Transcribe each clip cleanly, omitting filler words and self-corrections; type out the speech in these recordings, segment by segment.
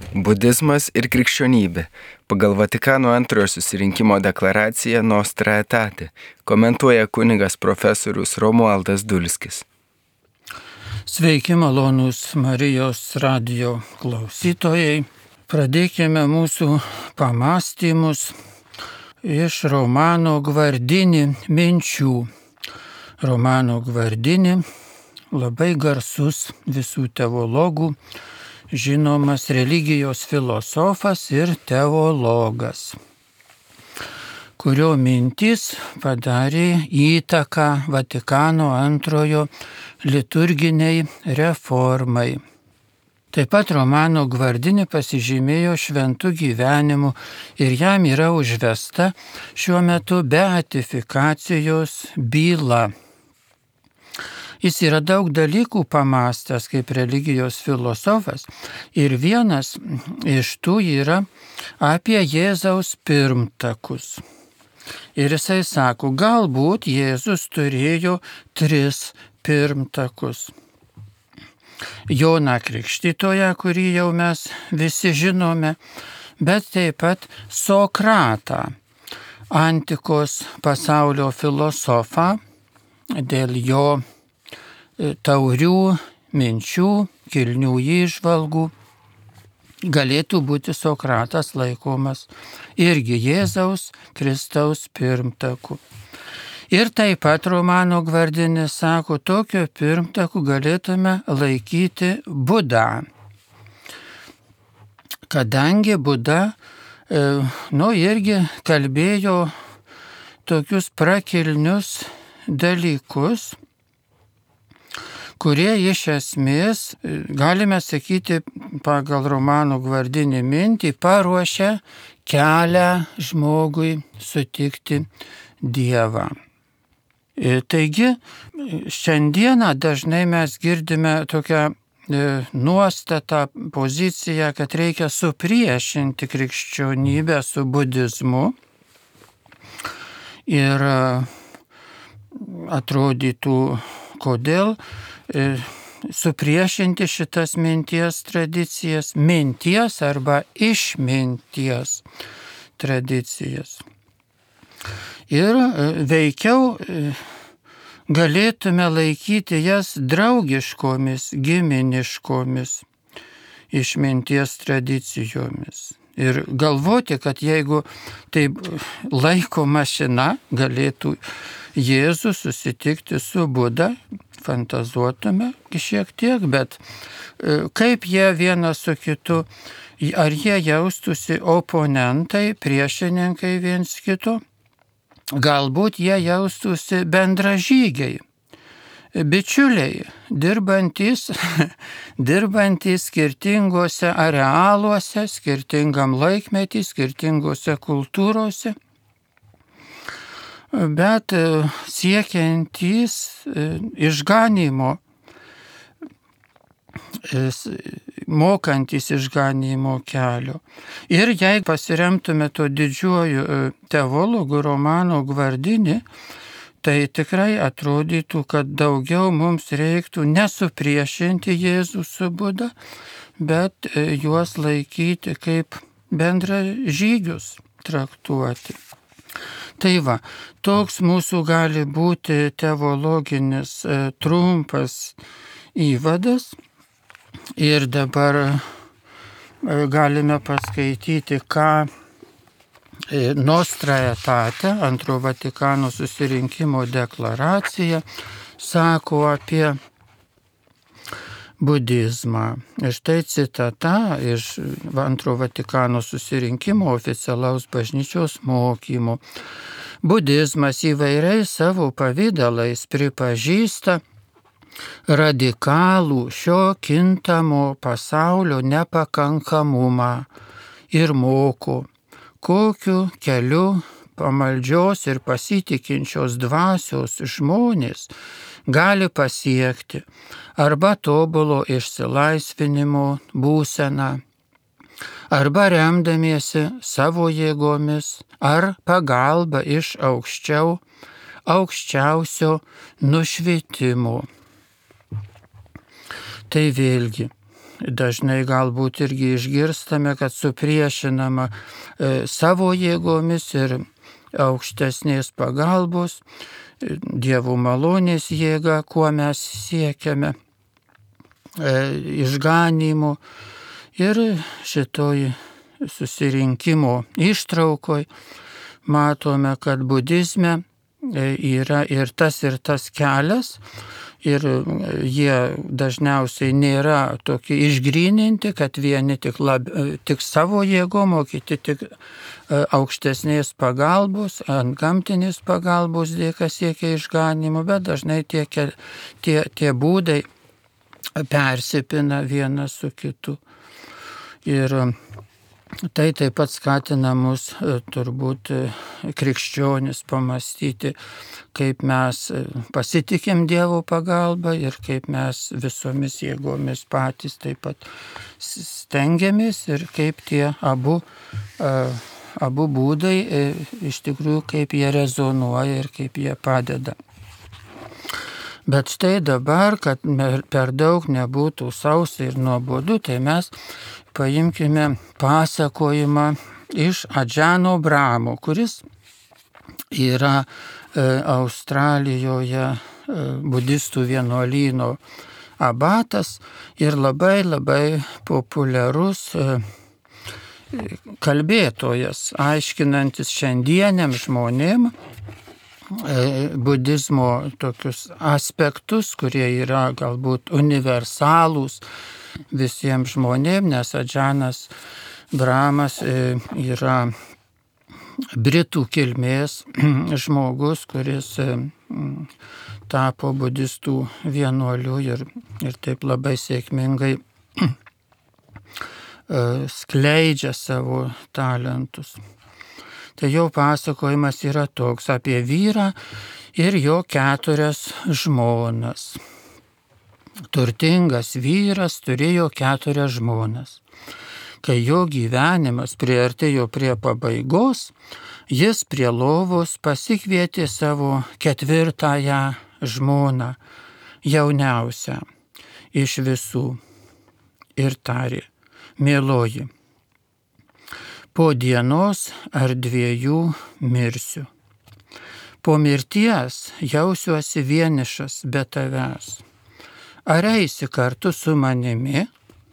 Budizmas ir krikščionybė. Pagal Vatikano antrojo susirinkimo deklaraciją Nostra Aetate komentuoja kunigas profesorius Romualdas Dulskis. Sveiki, malonūs Marijos radijo klausytojai. Pradėkime mūsų pamąstymus iš Romano Guardini minčių. Romano Guardini labai garsus visų teologų, žinomas religijos filosofas ir teologas, kurio mintys padarė įtaką Vatikano antrojo liturginiai reformai. Taip pat Romano Guardini pasižymėjo šventų gyvenimu ir jam yra užvesta šiuo metu beatifikacijos byla. Jis yra daug dalykų pamastęs kaip religijos filosofas ir vienas iš tų yra apie Jėzaus pirmtakus. Ir jisai sako, galbūt Jėzus turėjo 3 pirmtakus. Joną Krikštytoją, kurį jau mes visi žinome, bet taip pat Sokratą, antikos pasaulio filosofą, dėl jo taurių minčių, kilnių įžvalgų, galėtų būti Sokratas laikomas irgi Jėzaus Kristaus pirmtaku. Ir taip pat Romano Guardini sako, tokio pirmtaku galėtume laikyti Budą. Kadangi Buda, irgi kalbėjo tokius prakilnius dalykus, kurie iš esmės, galime sakyti, pagal Romano Guardini mintį, paruošia kelią žmogui sutikti Dievą. Taigi, šiandieną dažnai mes girdime tokią nuostatą, poziciją, kad reikia supriešinti krikščionybę su budizmu. Ir atrodytų, kodėl supriešinti šitas minties tradicijas, minties arba išminties tradicijas. Ir veikiau galėtume laikyti jas draugiškomis, giminiškomis išminties tradicijomis. Ir galvoti, kad jeigu taip laiko mašina galėtų Jėzus susitikti su Buda, fantazuotume šiek tiek, bet kaip jie vienas su kitu, ar jie jaustųsi oponentai, priešininkai viens kito, galbūt jie jaustųsi bendražygiai, bičiuliai, dirbantys skirtingose arealuose, skirtingam laikmetį, skirtingose kultūrose, bet siekiantys išganymo, mokantys išganymo kelio. Ir jei pasiremtume to didžiuoju teologu Romano Guardini, tai tikrai atrodytų, kad daugiau mums reiktų nesupriešinti Jėzų su Buda, bet juos laikyti kaip bendražygius traktuoti. Tai va, toks mūsų gali būti teologinis trumpas įvadas. Ir dabar galime paskaityti, ką Nostra Aetate, antro Vatikano susirinkimo deklaracija, sako apie budizmą. Ir štai citata iš antro Vatikano susirinkimo oficialaus bažnyčios mokymo. Budizmas įvairiais savo pavydalais pripažįsta radikalų šio kintamo pasaulio nepakankamumą ir moko, kokiu keliu pamaldžios ir pasitikinčios dvasios žmonės gali pasiekti arba tobulo išsilaisvinimo būseną, arba remdamiesi savo jėgomis ar pagalba iš aukščiausio nušvitimo. Tai vėlgi dažnai galbūt irgi išgirstame, kad supriešinama savo jėgomis ir aukštesnės pagalbos, Dievo malonės jėga, kuo mes siekiame išganymo. Ir šitoj susirinkimo ištraukoj matome, kad budizme yra ir tas kelias, ir jie dažniausiai nėra tokie išgryninti, kad vieni tik savo jėgom, o kiti tik aukštesnės pagalbos, antgamtinės pagalbos dėka siekia išganimo, bet dažnai tie būdai persipina vienas su kitu. Ir tai taip pat skatina mus turbūt krikščionis pamastyti, kaip mes pasitikim Dievo pagalbą ir kaip mes visomis jėgomis patys taip pat stengiamės ir kaip tie abu būdai iš tikrųjų kaip jie rezonuoja ir kaip jie padeda. Bet štai dabar, kad per daug nebūtų sausa ir nuobodu, tai mes paimkime pasakojimą iš Adžano Bramo, kuris yra Australijoje budistų vienuolyno abatas ir labai populiarus kalbėtojas, aiškinantis šiandieniam žmonėm budizmo tokius aspektus, kurie yra galbūt universalūs visiems žmonėms, nes Adžanas Bramas yra britų kilmės žmogus, kuris tapo budistų vienuoliu ir taip labai sėkmingai skleidžia savo talentus. Tai jo pasakojimas yra toks apie vyrą ir jo 4 žmonas. Turtingas vyras turėjo 4 žmonas. Kai jo gyvenimas priartėjo prie pabaigos, jis prie lovos pasikvietė savo 4 žmoną, jauniausią iš visų, ir tarė: mieloji, po dienos ar 2 mirsiu. Po mirties jausiuosi vienišas be tavęs. Ar eisi kartu su manimi?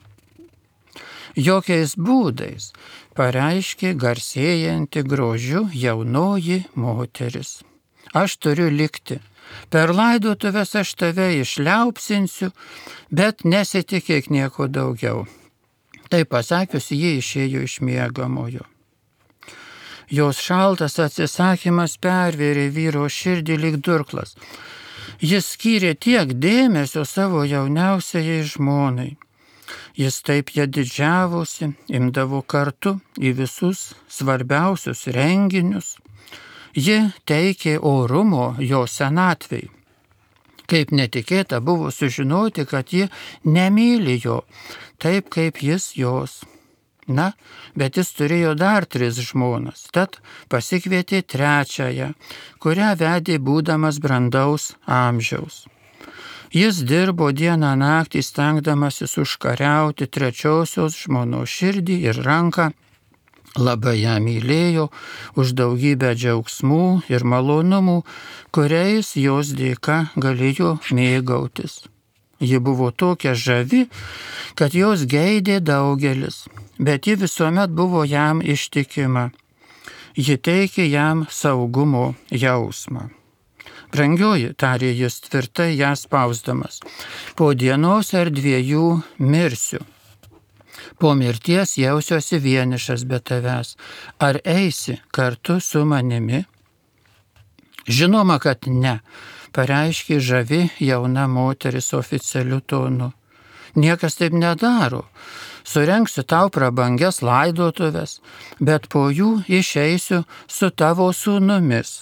Jokiais būdais, pareiškė garsėjanti grožiu jaunoji moteris. Aš turiu likti. Per laidotuvės aš tave išliaupsinsiu, bet nesitikėk nieko daugiau. Tai pasakiusi, ji išėjo iš miegamojo. Jos šaltas atsisakymas pervėrė vyro širdį lyg durklas. Jis skyrė tiek dėmesio savo jauniausiai žmonai. Jis taip ją didžiavosi, imdavo kartu į visus svarbiausius renginius. Ji teikė orumo jo senatvei. Kaip netikėta buvo sužinoti, kad ji nemyli jo, taip kaip jis jos. Na, bet jis turėjo dar 3 žmonas, tad pasikvietė 3, kurią vedė būdamas brandaus amžiaus. Jis dirbo dieną naktį, stengdamasis užkariauti 3 žmonos širdį ir ranką, labai ją mylėjo už daugybę džiaugsmų ir malonumų, kuriais jos dėka galėjo mėgautis. Ji buvo tokia žavi, kad jos geidė daugelis, bet ji visuomet buvo jam ištikima. Ji teikė jam saugumo jausmą. Brangioji, tarė jis tvirtai ją spausdamas, po dienos ar 2 mirsiu. Po mirties jausiuosi vienišas be tavęs. Ar eisi kartu su manimi? Žinoma, kad ne, pareiškė žavi jauna moteris oficialiu tonu. Niekas taip nedaro. Surengsiu tau prabangias laidotuvės, bet po jų išeisiu su tavo sūnumis.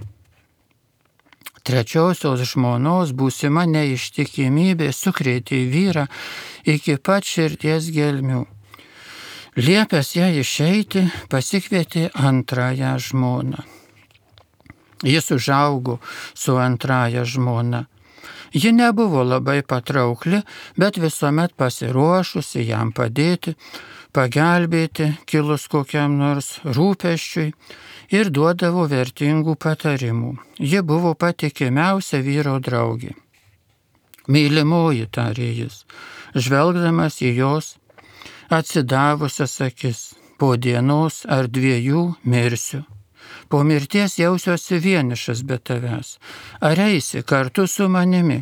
3 žmonos būsima neištikimybė sukrėtė vyrą iki pat širdies gelmių. Liepęs ją išeiti, pasikvietė 2 žmoną. Jis užaugo su 2 žmona. Ji nebuvo labai patraukli, bet visuomet pasiruošusi jam padėti, pagelbėti kilus kokiam nors rūpesčiui ir duodavo vertingų patarimų. Ji buvo patikimiausia vyro draugė. Mylimoji, tarė jis, žvelgdamas į jos atsidavusias akis, po dienos ar 2 mirsiu. Po mirties jausiuosi vienišas be tavęs. Ar eisi kartu su manimi?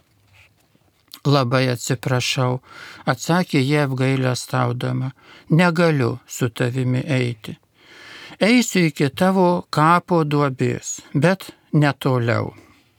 Labai atsiprašau, atsakė jie apgailestaudama. Negaliu su tavimi eiti. Eisiu iki tavo kapo duobės, bet netoliau.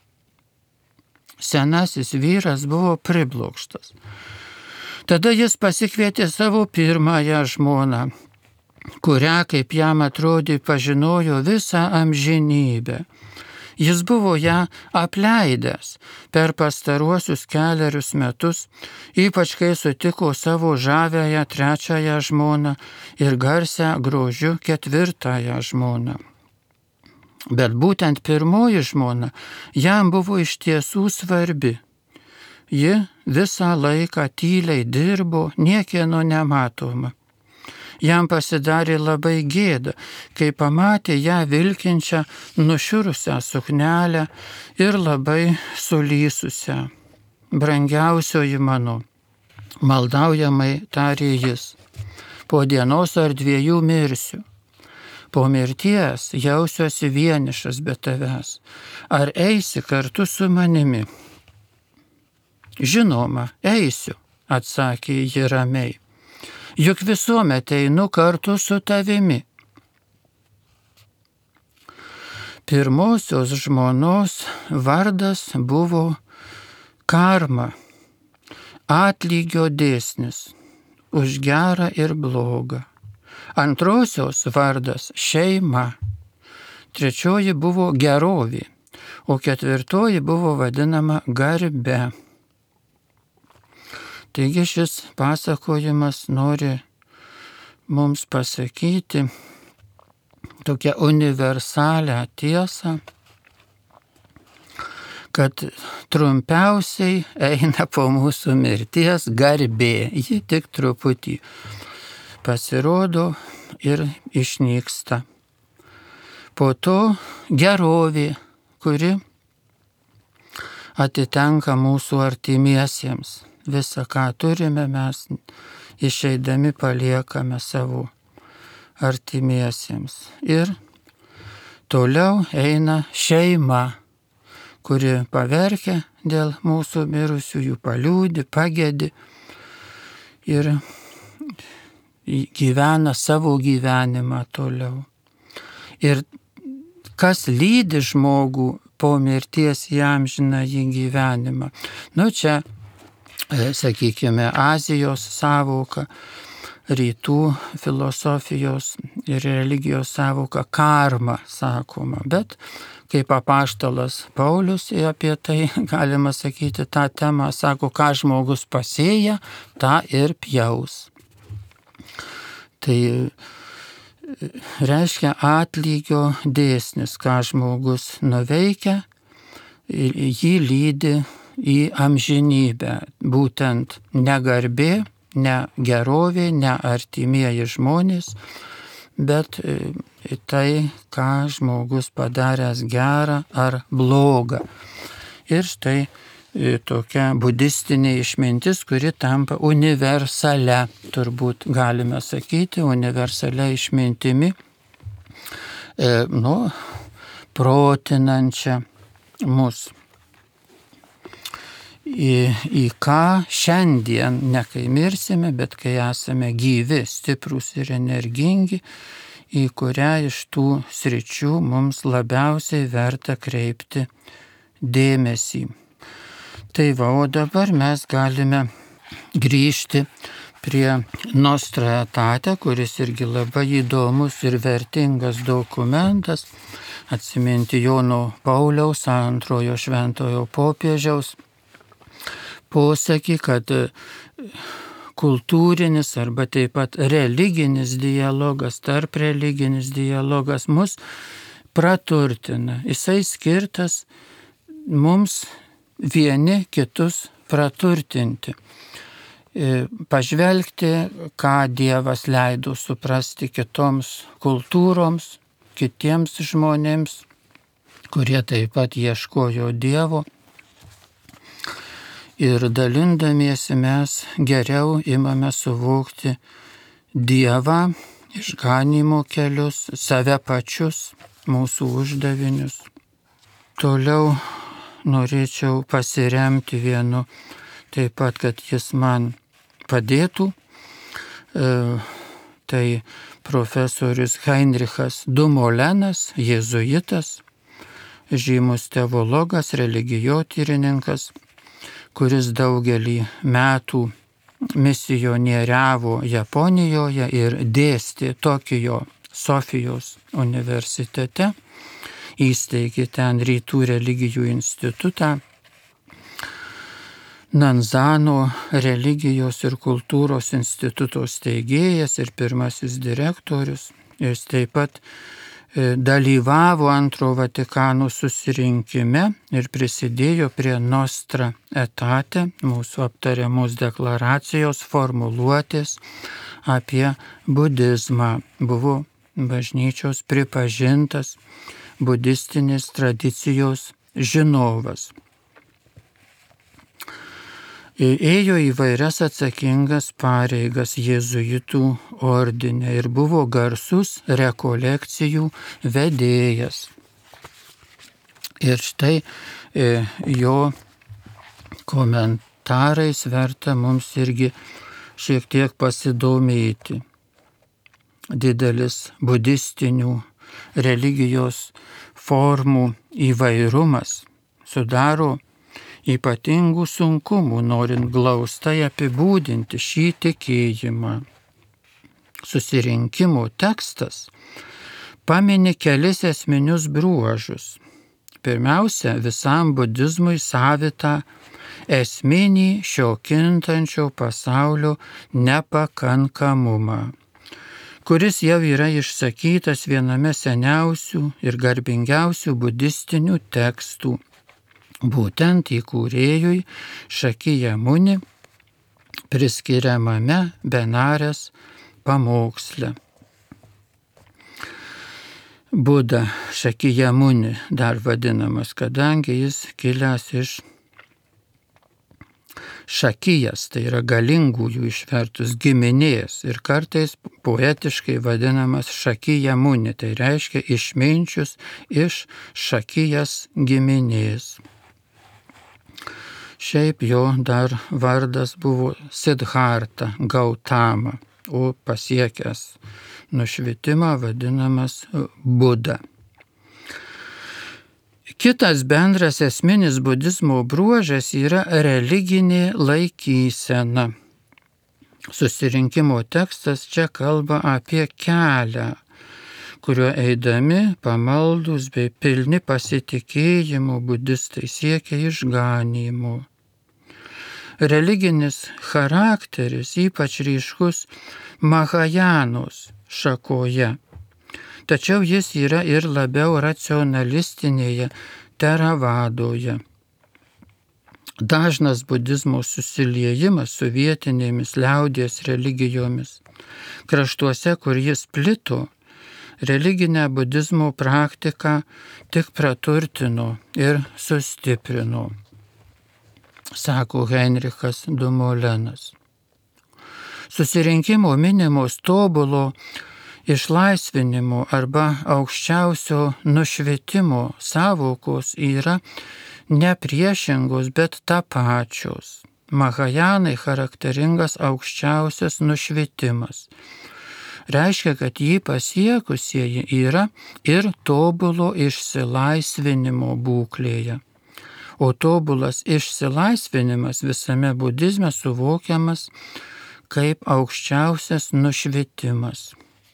Senasis vyras buvo priblokštas. Tada jis pasikvietė savo pirmąją žmoną, kurią, kaip jam atrodė, pažinojo visą amžinybę. Jis buvo ją apleidęs per pastaruosius 4 metus, ypač kai sutiko savo žaviąją 3 žmoną ir garsią grožiu 4 žmoną. Bet būtent pirmoji žmona jam buvo iš tiesų svarbi. Ji visą laiką tyliai dirbo, niekieno nematoma. Jam pasidarė labai gėda, kai pamatė ją vilkinčią nušiurusią suknelę ir labai sulysusią. Brangiausioji mano, maldaujamai tarė jis, po dienos ar 2 mirsiu. Po mirties jausiuosi vienišas be tavęs. Ar eisi kartu su manimi? Žinoma, eisiu, atsakė ji ramiai. Juk visuomet einu kartu su tavimi. Pirmosios žmonos vardas buvo karma, atlygio dėsnis, už gerą ir blogą. Antrosios vardas šeima, 3 buvo gerovė, o 4 buvo vadinama garbe. Taigi šis pasakojimas nori mums pasakyti tokią universalią tiesą, kad trumpiausiai eina po mūsų mirties garbė, ji tik truputį pasirodo ir išnyksta. Po to gerovė, kuri atitenka mūsų artimiesiems. Visa, ką turime, mes išeidami paliekame savo artimiesiems. Ir toliau eina šeima, kuri paverkia dėl mūsų mirusiųjų, paliūdi, pagedi ir gyvena savo gyvenimą toliau. Ir kas lydi žmogų po mirties į amžinąjį gyvenimą? Čia sakykime, Azijos sąvoka, rytų filosofijos ir religijos sąvoka karma sakoma, bet kaip apaštalas Paulius apie tai, galima sakyti, tą temą sako, ką žmogus pasėja, tą ir pjaus. Tai reiškia atlygio dėsnis, ką žmogus nuveikia, jį lydi į amžinybę, būtent ne garbė, ne gerovė, ne artimieji žmonės, bet tai, ką žmogus padaręs gerą ar blogą. Ir štai tokia budistinė išmintis, kuri tampa universalia, turbūt galime sakyti, universalia išmintimi, protinančia mus. Į ką šiandien, ne kai mirsime, bet kai esame gyvi, stiprūs ir energingi, į kurią iš tų sričių mums labiausiai verta kreipti dėmesį. Tai o dabar mes galime grįžti prie Nostra Aetate, kuris irgi labai įdomus ir vertingas dokumentas, atsiminti Jono Pauliaus, antrojo šventojo popiežiaus posakį, kad kultūrinis arba taip pat religinis dialogas, tarp religinis dialogas mus praturtina. Jisai skirtas mums vieni kitus praturtinti. Pažvelgti, ką Dievas leido suprasti kitoms kultūroms, kitiems žmonėms, kurie taip pat ieškojo Dievo. Ir dalindamiesi mes geriau imame suvokti Dievą, išganymo kelius, save pačius, mūsų uždavinius. Toliau norėčiau pasiremti vienu, taip pat, kad jis man padėtų. Tai profesorius Heinrichas Dumolenas, jėzuitas, žymus teologas, religijotyrininkas, kuris daugelį metų misionieriavo Japonijoje ir dėstė Tokijo Sofijos universitete, įsteigė ten rytų religijų institutą, Nanzano religijos ir kultūros instituto steigėjas ir pirmasis direktorius. Jis taip pat dalyvavo Antro Vatikano susirinkime ir prisidėjo prie Nostra Aetate, mūsų aptariamos deklaracijos formuluotės apie budizmą. Buvo bažnyčios pripažintas budistinės tradicijos žinovas. Ėjo įvairias atsakingas pareigas jėzuitų ordine ir buvo garsus rekolekcijų vedėjas. Ir štai jo komentarais verta mums irgi šiek tiek pasidomėti. Didelis budistinių religijos formų įvairumas sudaro ypatingų sunkumų, norint glaustai apibūdinti šį tikėjimą. Susirinkimo tekstas pamini kelis esminius bruožus. Pirmiausia, visam budizmui savitą esminį šio kintančio pasaulio nepakankamumą, kuris jau yra išsakytas viename seniausių ir garbingiausių budistinių tekstų, būtent įkūrėjui Šakyamuni priskiriamame Benarės pamoksle. Buda Šakyamuni dar vadinamas, kadangi jis kilęs iš Šakijas, tai yra galingųjų išvertus giminės, ir kartais poetiškai vadinamas Šakyamuni, tai reiškia išminčius iš Šakijas giminės. Šiaip jo dar vardas buvo Siddharta Gautama, o pasiekęs nušvitimą vadinamas Buda. Kitas bendras esminis budizmo bruožas yra religinė laikysena. Susirinkimo tekstas čia kalba apie kelią, kuriuo eidami pamaldus bei pilni pasitikėjimo budistai siekia išganymo. Religinis charakteris ypač ryškus Mahajanos šakoje, tačiau jis yra ir labiau racionalistinėje Teravadoje. Dažnas budizmo susiliejimas su vietinėmis liaudies religijomis. Kraštuose, kur jis plito, religinę budizmo praktiką tik praturtino ir sustiprino, sako Heinrichas Dumolenas. Susirinkimo minimos tobulo išlaisvinimo arba aukščiausio nušvitimo savokos yra ne priešingos, bet tapačios. Mahajanai charakteringas aukščiausias nušvitimas. Reiškia, kad jį pasiekusieji yra ir tobulo išsilaisvinimo būklėje. O tobulas išsilaisvinimas visame budizme suvokiamas kaip aukščiausias nušvitimas.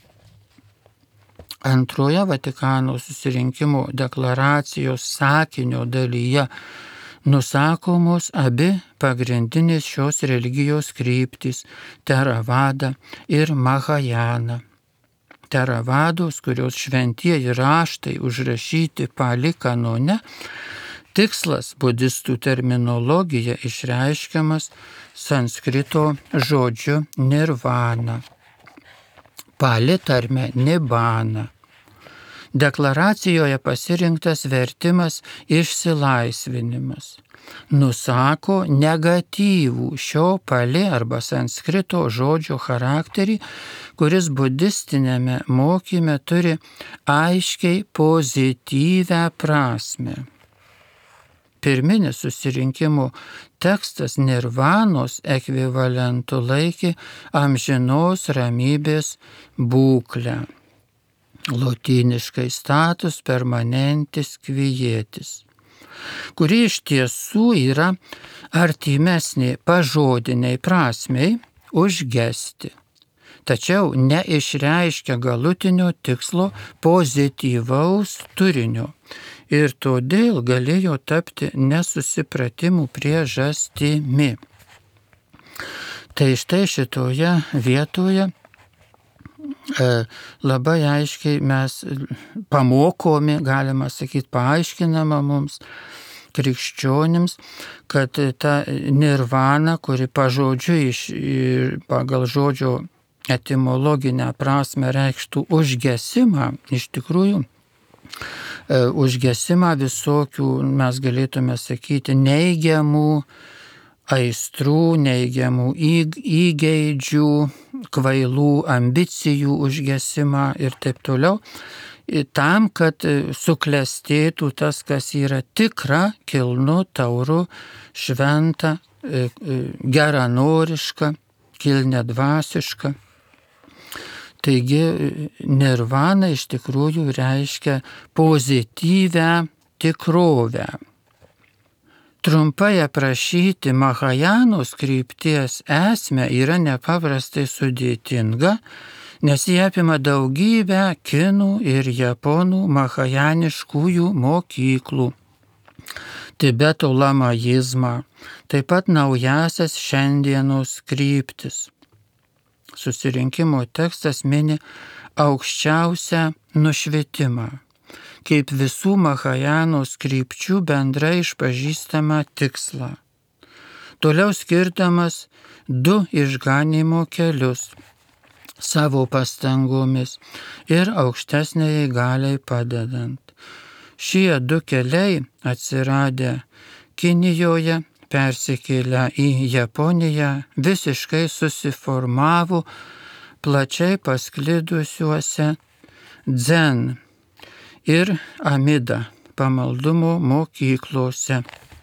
Antroje Vatikano susirinkimo deklaracijos sakinio dalyje nusakomos abi pagrindinės šios religijos kryptys – Teravada ir Mahajana. Teravados, kurios šventieji raštai užrašyti Pali kanone, Tikslas budistų terminologija išreiškiamas sanskrito žodžiu nirvana, pali tarme nibana. Deklaracijoje pasirinktas vertimas išsilaisvinimas nusako negatyvų šio pali arba sanskrito žodžio charakterį, kuris budistinėme mokyme turi aiškiai pozityvę prasmę. Pirminis susirinkimo tekstas nirvanos ekvivalentu laikė amžinos ramybės būklę. Lotyniškai status permanentis kvietis, kuri iš tiesų yra artimesnė pažodiniai prasmei užgesti, tačiau neišreiškia galutinio tikslo pozityvaus turinio ir todėl galėjo tapti nesusipratimų priežastimi. Tai štai šitoje vietoje labai aiškiai mes pamokomi, galima sakyti, paaiškinama mums, krikščionims, kad ta nirvana, kuri pagal žodžio etimologinę prasme reikštų užgesimą, iš tikrųjų užgesimą visokių, mes galėtume sakyti, neigiamų aistrų, neigiamų įgeidžių, kvailų ambicijų užgesimą ir taip toliau, tam, kad suklestėtų tas, kas yra tikra, kilnu, tauru, šventa, geranoriška, kilniadvasiška. Taigi nirvana iš tikrųjų reiškia pozityvę tikrovę. Trumpai aprašyti Mahajanos krypties esmę yra nepaprastai sudėtinga, nes jie apima daugybę kinų ir japonų mahajaniškųjų mokyklų, Tibeto lamaizmą, taip pat naujasias šiandienos kryptis. Susirinkimo tekstas mini aukščiausią nušvitimą, kaip visų Mahajanos krypčių bendrai išpažįstamą tikslą. Toliau skirdamas 2 išganymo kelius savo pastangomis ir aukštesniai galiai padedant. Šie 2 keliai atsiradę Kinijoje, persikėlę į Japoniją, visiškai susiformavo plačiai pasklidusiuose dzen ir amida pamaldumo mokyklose.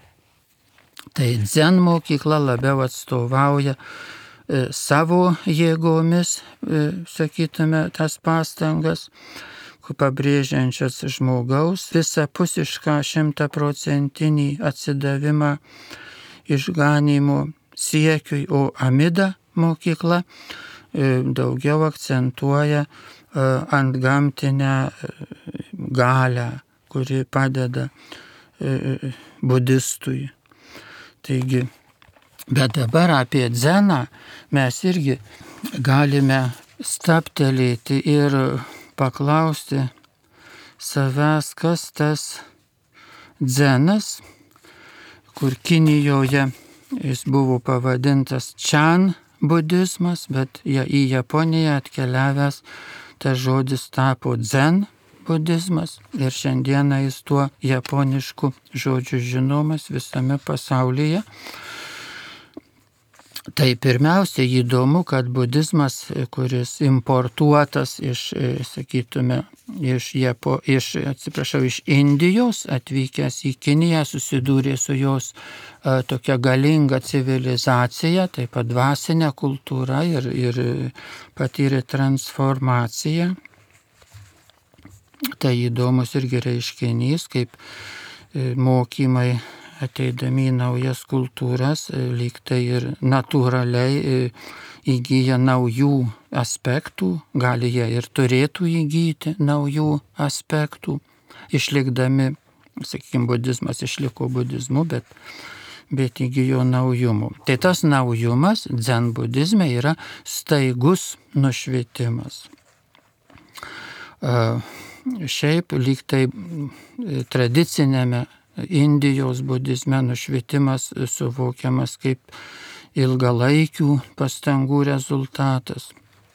Tai dzen mokykla labiau atstovauja savo jėgomis, sakytume, tas pastangas, pabrėžiančias žmogaus visapusišką 100% atsidavimą išganymo siekiui, o amida mokykla daugiau akcentuoja antgamtinę galią, kuri padeda budistui. Taigi, bet dabar apie dzeną mes irgi galime stabtelėti ir paklausti savęs, kas tas dzenas, kur Kinijoje jis buvo pavadintas Chan budizmas, bet į Japoniją atkeliavęs tas žodis tapo dzen budizmas ir šiandieną jis tuo japonišku žodžiu žinomas visame pasaulyje. Tai pirmiausia įdomu, kad budizmas, kuris importuotas iš Indijos, atvykęs į Kiniją, susidūrė su jos tokia galinga civilizacija, taip pat dvasinė kultūra ir patyrė transformaciją. Tai įdomus irgi reiškinys, kaip mokymai ateidami į naujas kultūras, lyg tai ir natūraliai įgyja naujų aspektų, gali jie ir turėtų įgyti naujų aspektų, išlikdami, sakykime, budizmas išliko budizmu, bet įgyjo naujumų. Tai tas naujumas dzen budizme yra staigus nušvitimas. Šiaip lyg tai tradicinėme Indijos budizme nušvitimas suvokiamas kaip ilgalaikių pastangų rezultatas.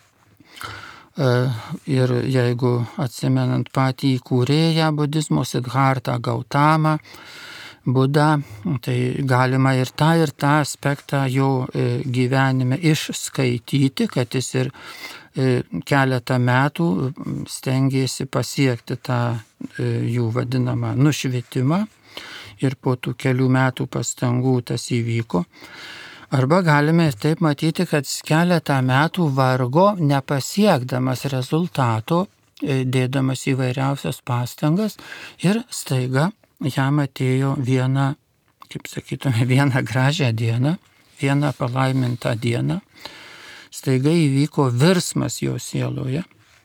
Ir jeigu atsimenant patį įkūrėją budizmo Sidhartą Gautamą Budą, tai galima ir tą aspektą jo gyvenime išskaityti, kad jis ir keletą metų stengėsi pasiekti tą jų vadinamą nušvitimą ir po tų kelių metų pastangų tas įvyko. Arba galime ir taip matyti, kad keletą metų vargo nepasiekdamas rezultato, dėdamas įvairiausias pastangas ir staiga jam atėjo viena, kaip sakytume, viena gražią dieną, viena palaimintą dieną. Staiga įvyko virsmas jo sieloje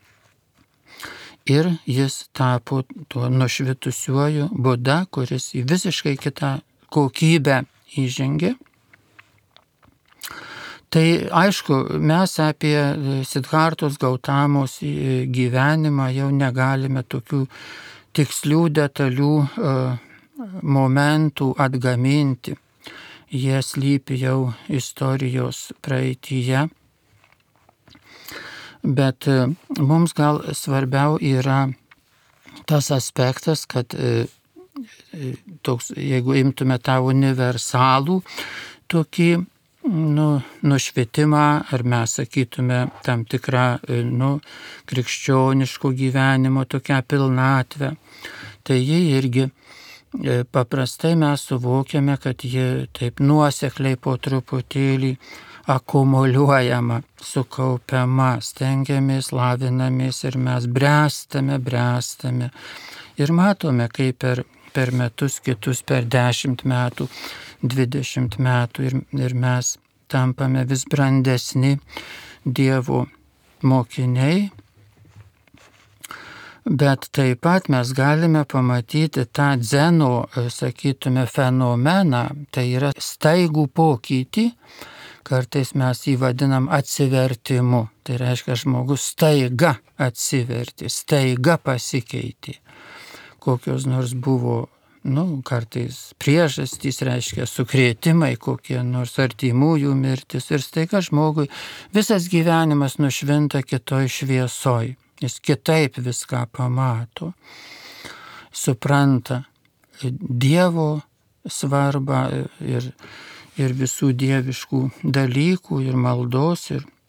ir jis tapo tuo nušvitusiuoju Buda, kuris į visiškai kitą kokybę įžengė. Tai aišku, mes apie Sidhartos Gautamos gyvenimą jau negalime tokių tikslių, detalių momentų atgaminti. Jie slypi jau istorijos praeityje. Bet mums gal svarbiau yra tas aspektas, kad toks, jeigu imtume tą universalų tokį nušvitimą, ar mes sakytume tam tikrą krikščioniško gyvenimo tokią pilnatvę, tai jie irgi paprastai mes suvokiame, kad jie taip nuosekliai po truputėlį akumuliuojama, sukaupiama, stengiamės, lavinamės ir mes bręstame ir matome, kaip per metus kitus, per 10 metų, 20 metų ir mes tampame vis brandesni Dievo mokiniai, bet taip pat mes galime pamatyti tą dzeno, sakytume, fenomeną, tai yra staigų pokytį. Kartais mes jį vadinam atsivertimu. Tai reiškia, žmogus staiga atsivertė, staiga pasikeitė. Kokios nors buvo, kartais priežastys, reiškia sukrėtimai, kokie nors artimųjų mirtis. Ir staiga žmogui visas gyvenimas nušvinta kitoj šviesoj. Jis kitaip viską pamato, supranta Dievo svarbą ir visų dieviškų dalykų ir maldos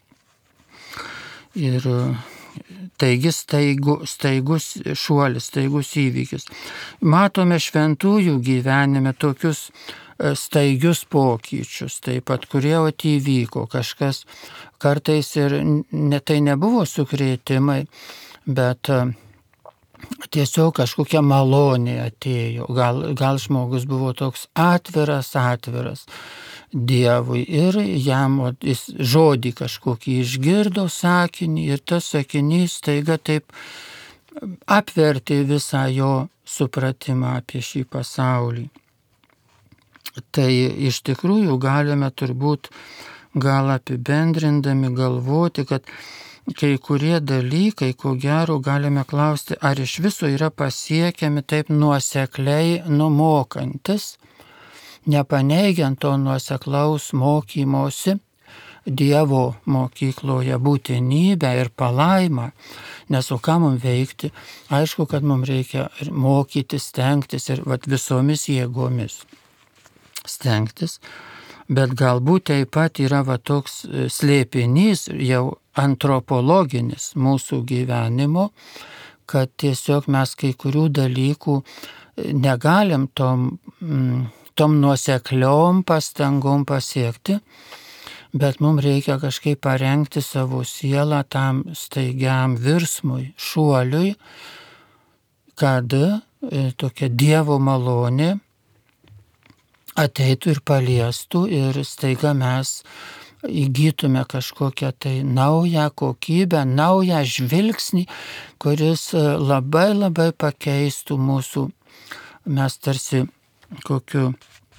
ir taigi staigus šuolis, staigus įvykis. Matome šventųjų gyvenime tokius staigius pokyčius, taip pat kurie įvyko, kažkas kartais ir tai nebuvo sukrėtimai, bet tiesiog kažkokia malonė atėjo. Gal žmogus buvo toks atviras Dievui ir jam jis žodį kažkokį išgirdo, sakinį, ir tas sakinys staiga taip apvertė visą jo supratimą apie šį pasaulį. Tai iš tikrųjų galime turbūt gal apibendrindami galvoti, kad kai kurie dalykai, ko gero, galime klausti, ar iš viso yra pasiekiami taip nuosekliai numokantis, nepaneigiant to nuoseklaus mokymosi Dievo mokykloje būtinybę ir palaimą. Nes o ką mums veikti? Aišku, kad mums reikia mokytis, stengtis ir visomis jėgomis stengtis, bet galbūt taip pat yra toks slėpinys jau antropologinis mūsų gyvenimo, kad tiesiog mes kai kurių dalykų negalim tom nuosekliom pastangom pasiekti, bet mums reikia kažkaip parengti savo sielą tam staigiam virsmui, šuoliui, kad tokia Dievo malonė ateitų ir paliestų ir staiga mes įgytume kažkokią tai naują kokybę, naują žvilgsnį, kuris labai pakeistų mūsų, mes tarsi kokiu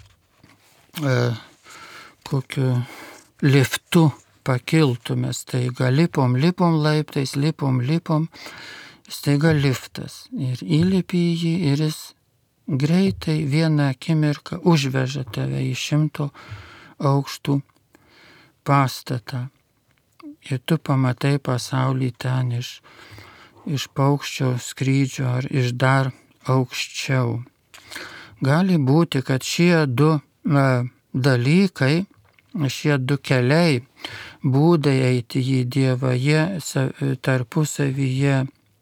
liftu pakiltume, staiga lipom laiptais, lipom, staiga liftas ir įlipi į jį ir jis greitai vieną akimirką užveža tave į 100 aukštų pastatą. Ir tu pamatai pasaulį ten iš paukščio skrydžio ar iš dar aukščiau. Gali būti, kad šie du dalykai, šie du keliai, būdai eiti į Dievą, jie tarpusavyje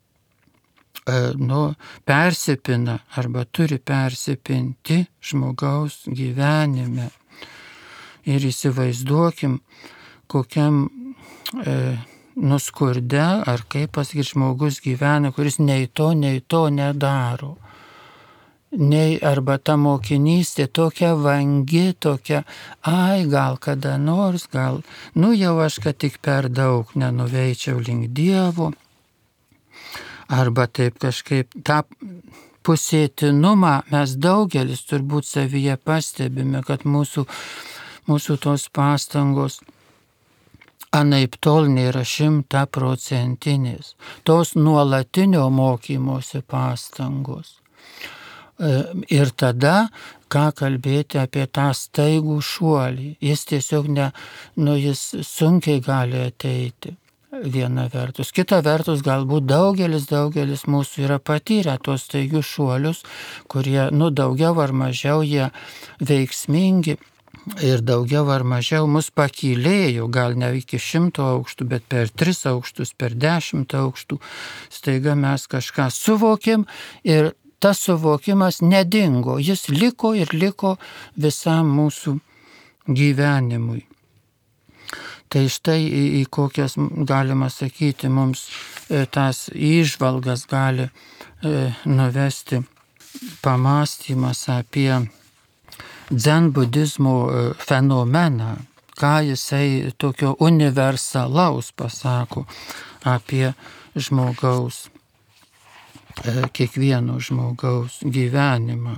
persipina arba turi persipinti žmogaus gyvenime. Ir įsivaizduokim, kokiam nuskurde, ar kaip pasakyti, žmogus gyvena, kuris nei to nedaro. Nei arba ta mokinystė tokia vangi, tokia, gal kada nors, jau aš kad tik per daug nenuveičiau link Dievo. Arba taip kažkaip tą pusėtinumą mes daugelis turbūt savyje pastebime, kad mūsų tos pastangos anaiptol nėra 100%, tos nuolatinio mokymosi pastangos. Ir tada, ką kalbėti apie tą staigų šuolį, jis tiesiog jis sunkiai gali ateiti, viena vertus. Kita vertus, galbūt daugelis mūsų yra patyrę tuos staigius šuolius, kurie, daugiau ar mažiau jie veiksmingi, ir daugiau ar mažiau mus pakylėjo, gal ne iki 100 aukštų, bet per 3 aukštus, per 10 aukštų. Staiga mes kažką suvokėm ir tas suvokimas nedingo, jis liko ir liko visam mūsų gyvenimui. Tai štai į kokias, galima sakyti, mums tas įžvalgas gali nuvesti pamąstymas apie dzen budizmo fenomeną, ką jisai tokio universalaus pasako apie žmogaus, kiekvieno žmogaus gyvenimą.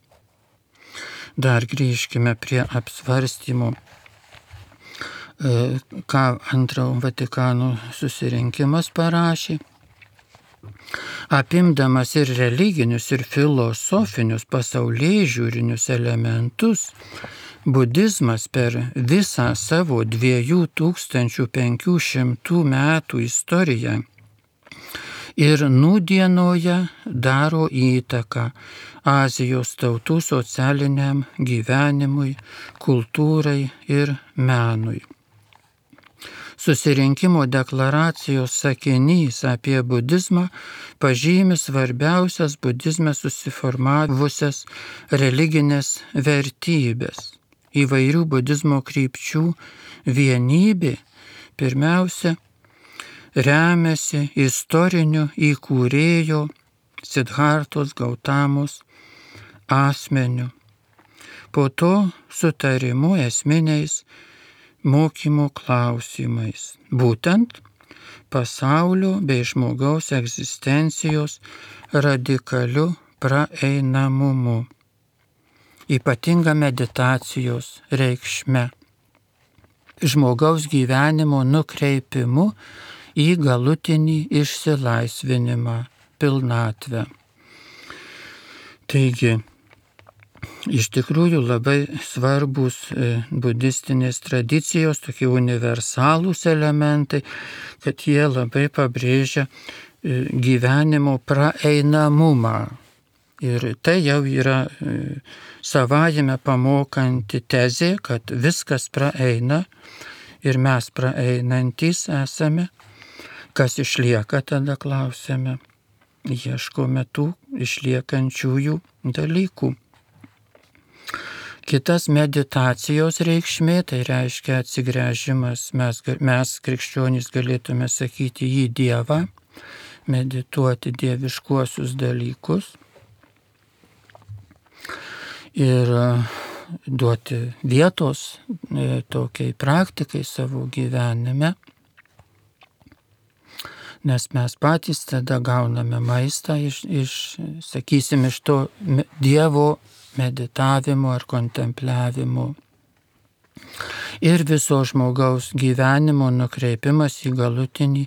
Dar grįžkime prie apsvarstymo, ką Antrojo Vatikano susirinkimas parašė. Apimdamas ir religinius, ir filosofinius pasaulėžiūrinius elementus, budizmas per visą savo 2500 metų istoriją ir nūdienoje daro įtaką Azijos tautų socialiniam gyvenimui, kultūrai ir menui. Susirinkimo deklaracijos sakinys apie budizmą pažymi svarbiausias budizme susiformavusias religinės vertybės. Įvairių budizmo krypčių vienybė pirmiausia remiasi istoriniu įkūrėjo Sidhartos Gautamos asmeniu. Po to sutarimu esminiais mokymo klausimais, būtent pasaulio bei žmogaus egzistencijos radikaliu praeinamumu, ypatinga meditacijos reikšme, žmogaus gyvenimo nukreipimu į galutinį išsilaisvinimą, pilnatvę. Taigi, iš tikrųjų labai svarbus budistinės tradicijos, tokie universalūs elementai, kad jie labai pabrėžia gyvenimo praeinamumą. Ir tai jau yra savajame pamokanti tezė, kad viskas praeina ir mes praeinantys esame. Kas išlieka, tada klausiame, ieškome tų išliekančiųjų dalykų. Kitas meditacijos reikšmė, tai reiškia atsigręžimas, mes krikščionys galėtume sakyti į Dievą, medituoti dieviškuosius dalykus ir duoti vietos tokiai praktikai savo gyvenime, nes mes patys tada gauname maistą sakysim, iš to Dievo meditavimo ar kontempliavimo. Ir viso žmogaus gyvenimo nukreipimas į galutinį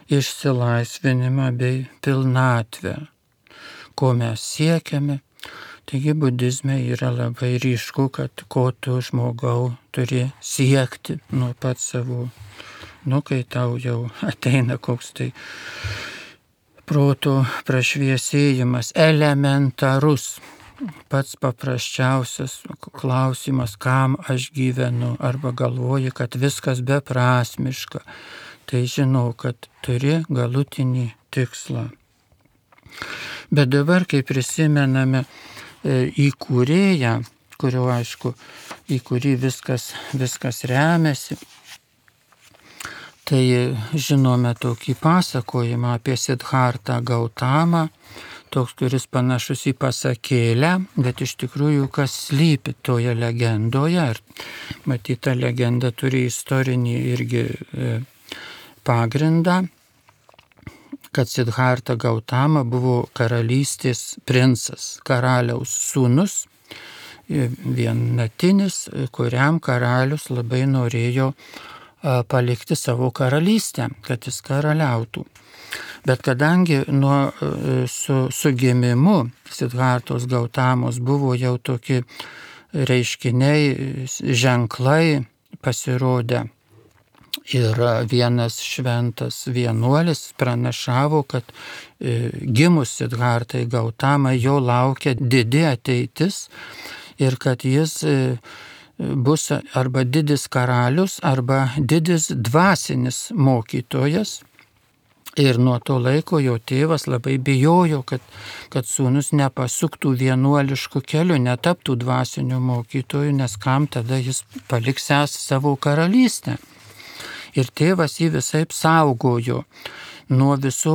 išsilaisvinimą bei pilnatvę. Ko mes siekiame? Taigi budizme yra labai ryšku, kad ko tu žmogau turi siekti nuo pat savo, kai tau jau ateina koks tai proto prašviesėjimas, elementarus, pats paprasčiausias klausimas, kam aš gyvenu, arba galvoji, kad viskas beprasmiška, tai žinau, kad turi galutinį tikslą. Bet dabar, kai prisimename įkūrėją, kurio, aišku, į kurį viskas remiasi, tai žinome tokį pasakojimą apie Sidhartą Gautamą, toks, kuris panašus į pasakėlę, bet iš tikrųjų kas slypi toje legendoje. Ir matyt, ta legenda turi istorinį irgi pagrindą, kad Sidharta Gautama buvo karalystės princas, karaliaus sūnus, vienatinis, kuriam karalius labai norėjo palikti savo karalystę, kad jis karaliautų. Bet kadangi su gimimu Sidhartos Gautamos buvo jau tokie reiškiniai, ženklai pasirodę, ir vienas šventas vienuolis pranašavo, kad gimus Sidhartai Gautamai jo laukia didi ateitis ir kad jis bus arba didis karalius, arba didis dvasinis mokytojas. Ir nuo to laiko jo tėvas labai bijojo, kad sūnus nepasuktų vienuoliškų kelių, netaptų dvasiniu mokytoju, nes kam tada jis paliksęs savo karalystę. Ir tėvas jį visaip saugojo nuo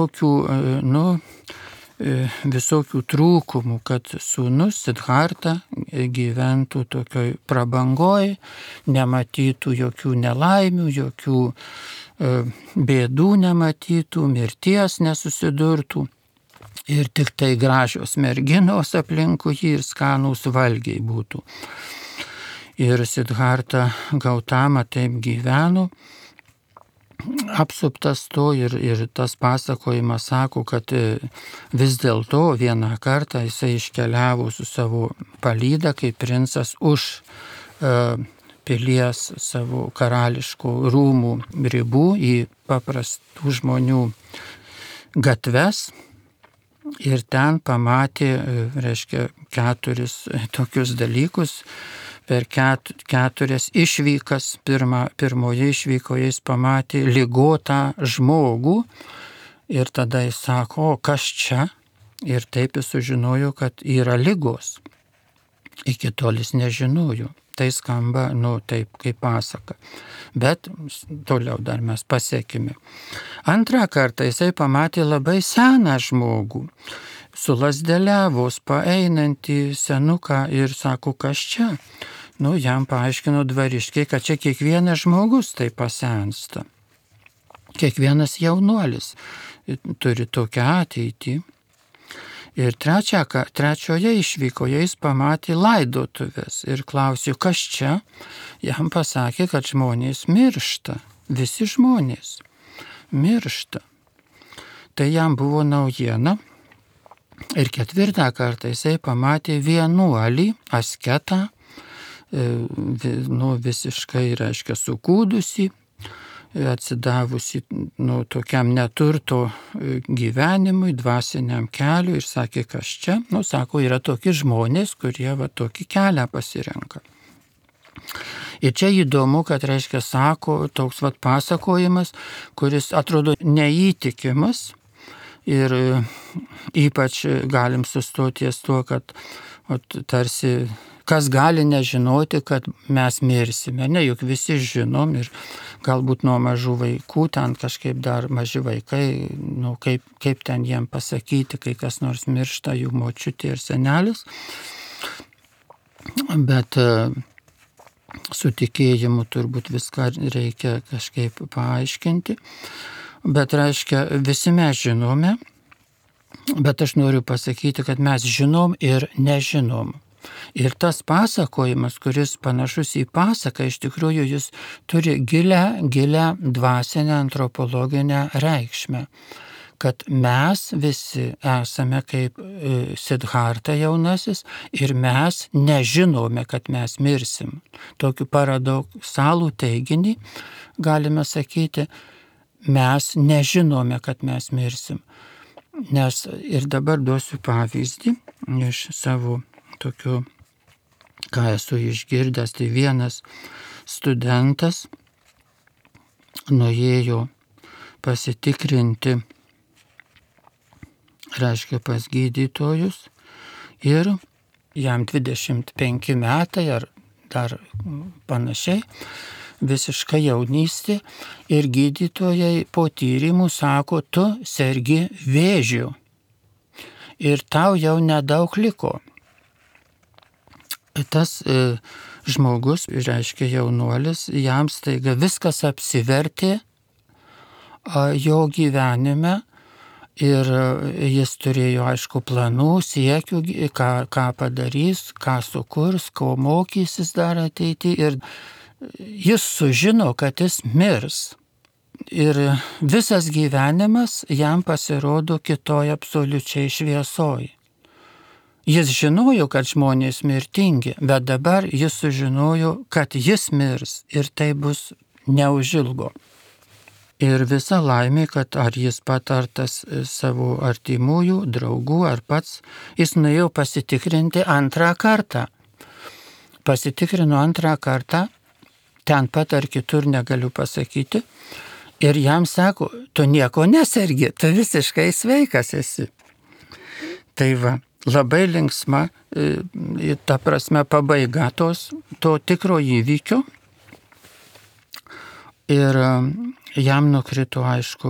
visokių trūkumų, kad sūnus Sidharta gyventų tokioj prabangoj, nematytų jokių nelaimių, jokių bėdų nematytų, mirties nesusidurtų ir tik tai gražios merginos aplinkui jį ir skanūs valgiai būtų. Ir Sidharta Gautama taip gyveno, apsuptas to, ir tas pasakojimas sako, kad vis dėlto vieną kartą jisai iškeliavo su savo palyda kaip princas už pilies savo karališkų rūmų ribų į paprastų žmonių gatves ir ten pamatė, reiškia, 4 tokius dalykus. Per 4 išvykas, pirmoje išvykoje jis pamatė ligotą žmogų ir tada jis sako, o kas čia? Ir taip jis sužinojo, kad yra ligos. Iki tol jis nežinojo. Tai skamba, taip kaip pasaka. Bet toliau dar mes pasiekime. Antrą kartą jisai pamatė labai seną žmogų, su lasdelė vos paeinantį senuką ir sako, kas čia? Jam paaiškino dvariškiai, kad čia kiekvienas žmogus tai pasensta. Kiekvienas jaunuolis turi tokią ateitį. Ir trečioje išvykoje jis pamatė laidotuvės ir klausė, kas čia? Jam pasakė, kad žmonės miršta. Visi žmonės miršta. Tai jam buvo naujiena. Ir 4 kartą jisai pamatė vienuolį, asketą, visiškai, reiškia, sukūdusi, atsidavusi tokiam neturto gyvenimui, dvasiniam keliui ir sakė, kas čia? Sako, yra tokie žmonės, kurie tokį kelią pasirenka. Ir čia įdomu, kad, reiškia, sako, toks pasakojimas, kuris atrodo neįtikimas ir ypač galim sustoti ties tuo, kad tarsi kas gali nežinoti, kad mes mirsime. Juk visi žinom ir galbūt nuo mažų vaikų, ten kažkaip dar maži vaikai, kaip ten jiem pasakyti, kai kas nors miršta, jų močiutė ir senelis. Bet su tikėjimu turbūt viską reikia kažkaip paaiškinti. Bet, reiškia, visi mes žinome, bet aš noriu pasakyti, kad mes žinom ir nežinom. Ir tas pasakojimas, kuris panašus į pasaką, iš tikrųjų jis turi gilę dvasinę antropologinę reikšmę. kad mes visi esame kaip Sidharta jaunasis ir mes nežinome, kad mes mirsim. Tokiu paradoksalų teiginį galime sakyti, mes nežinome, kad mes mirsim. Nes ir dabar duosiu pavyzdį iš savo tokių, ką esu išgirdęs, tai vienas studentas nuėjo pasitikrinti, reiškia pas gydytojus, ir jam 25 metai ar dar panašiai, visiška jaunystė, ir gydytojai po tyrimų sako, tu sergi vėžiu ir tau jau nedaug liko. Tas žmogus, reiškia jaunuolis, jam staiga viskas apsivertė jo gyvenime ir jis turėjo, aišku, planų, siekių, ką padarys, ką sukurs, ko mokysis dar ateityje, ir jis sužino, kad jis mirs. Ir visas gyvenimas jam pasirodo kitoj absoliučiai šviesoj. Jis žinojo, kad žmonės mirtingi, bet dabar jis sužinojo, kad jis mirs ir tai bus neužilgo. Ir visa laimė, kad ar jis patartas savo artimųjų, draugų, ar pats, jis nuėjo pasitikrinti antrą kartą. Pasitikrino antrą kartą, ten pat ar kitur negaliu pasakyti, ir jam sako, tu nieko nesergi, tu visiškai sveikas esi. Tai va, labai linksma, ta prasme, pabaiga to tikro įvykio. Ir jam nukrito, aišku,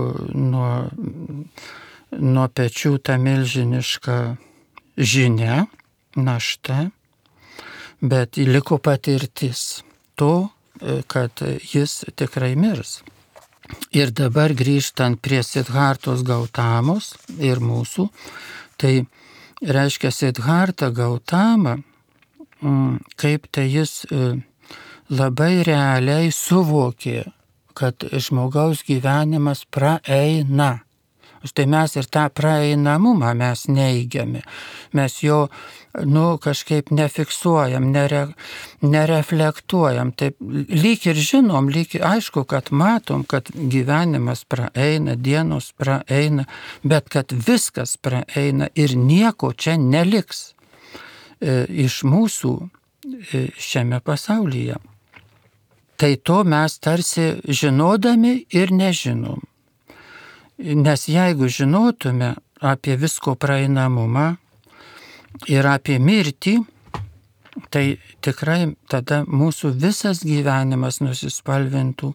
nuo pečių ta milžiniška žinia, našta, bet liko patirtis to, kad jis tikrai mirs. Ir dabar grįžtant prie Sidhartos Gautamos ir mūsų, tai reiškia Sidharta Gautama, kaip tai jis labai realiai suvokė, kad žmogaus gyvenimas praeina. Štai mes ir tą praeinamumą mes neigiame. Mes jo kažkaip nefiksuojam, nereflektuojam. Taip, lyg ir žinom, aišku, kad matom, kad gyvenimas praeina, dienos praeina, bet kad viskas praeina ir nieko čia neliks iš mūsų šiame pasaulyje. Tai to mes tarsi žinodami ir nežinom. Nes jeigu žinotume apie visko praeinamumą ir apie mirtį, tai tikrai tada mūsų visas gyvenimas nusispalvintų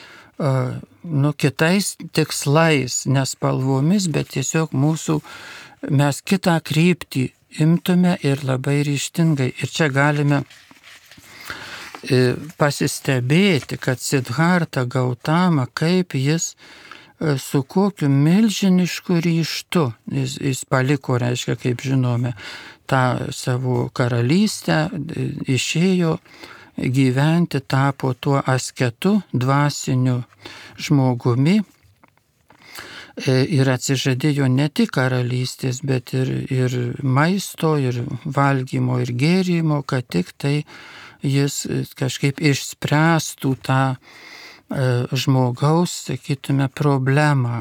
kitais tikslais, nespalvomis, bet tiesiog mes kitą kryptį imtume ir labai ryžtingai. Ir čia galime pasistebėti, kad Sidharta Gautama, kaip jis su kokiu milžinišku ryžtu jis paliko, reiškia, kaip žinome, tą savo karalystę, išėjo gyventi, tapo tuo asketu, dvasiniu žmogumi ir atsižadėjo ne tik karalystės, bet ir maisto, ir valgymo, ir gėrimo, kad tik tai jis kažkaip išspręstų tą žmogaus, sakytume, problemą,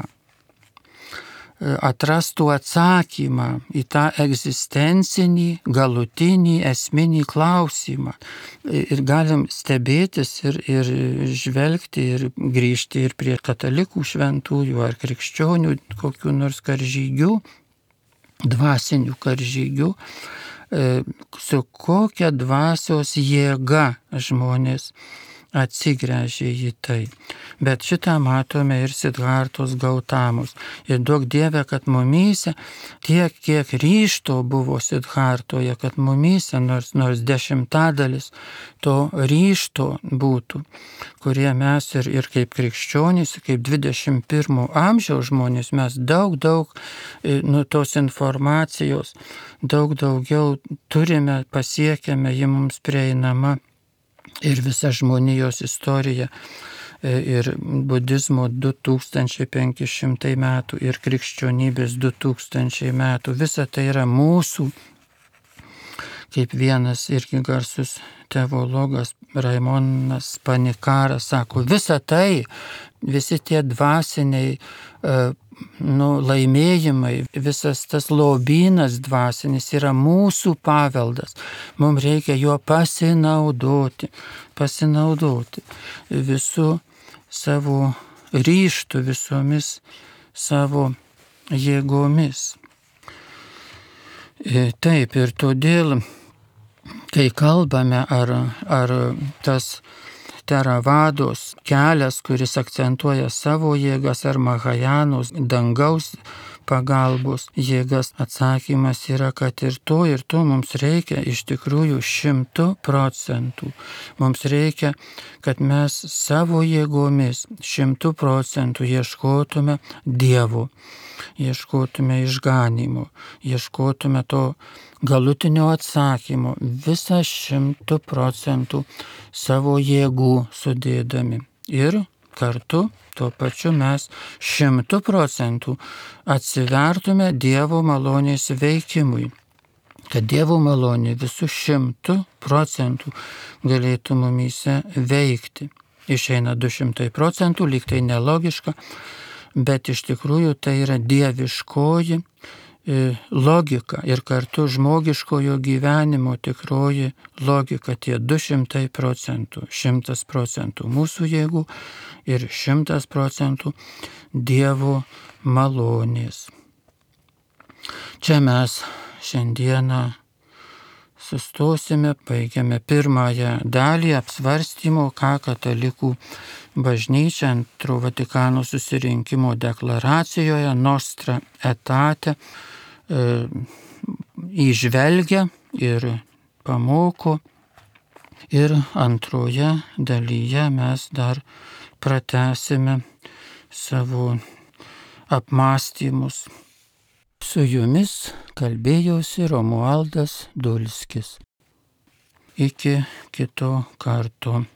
atrastų atsakymą į tą egzistencinį, galutinį, esminį klausimą. Ir galim stebėtis ir žvelgti ir grįžti ir prie katalikų šventųjų ar krikščionių kokių nors karžygių, dvasinių karžygių, su kokia dvasios jėga žmonės atsigręžė į tai. Bet šitą matome ir Sidhartos Gautamos. Ir duok Dieve, kad mumyse tiek, kiek ryžto buvo Sidhartoje, kad mumyse nors 10 to ryžto būtų, kurie mes ir kaip krikščionys, kaip 21 amžiaus žmonės, mes daug tos informacijos, daug daugiau turime, pasiekėme, ji mums prieinama. Ir visa žmonijos istorija ir budizmo 2500 metų ir krikščionybės 2000 metų. Visa tai yra mūsų, kaip vienas irgi garsus teologas Raimonas Panikaras sako, visa tai, visi tie dvasiniai laimėjimai, visas tas lobynas dvasinis yra mūsų paveldas. Mums reikia juo pasinaudoti visų savo ryžtų, visomis savo jėgomis. Taip, ir todėl, kai kalbame, ar tas Teravados kelias, kuris akcentuoja savo jėgas, ar Mahajanos dangaus pagalbos jėgas, atsakymas yra, kad ir to mums reikia iš tikrųjų 100%. Mums reikia, kad mes savo jėgomis 100% ieškotume Dievo, ieškotume išganimo, ieškotume to galutinio atsakymo, visą 100% savo jėgų sudėdami. Ir kartu tuo pačiu mes 100% atsivertume Dievo malonės veikimui, kad Dievo malonė visų 100% galėtų mumyse veikti. Išeina 200%, lyg tai nelogiška, bet iš tikrųjų tai yra dieviškoji logika ir kartu žmogiškojo gyvenimo tikroji logika, tie 200%, 100% mūsų jėgų ir 100% Dievo malonės. Čia mes šiandieną sustosime, baigiame pirmąją dalį apsvarstymo, ką katalikų bažnyčia Antro Vatikano susirinkimo deklaracijoje Nostra Aetate įžvelgia ir pamoko. Ir antroje dalyje mes dar pratęsime savo apmąstymus. Su jumis kalbėjosi Romualdas Dulskis. Iki kito karto.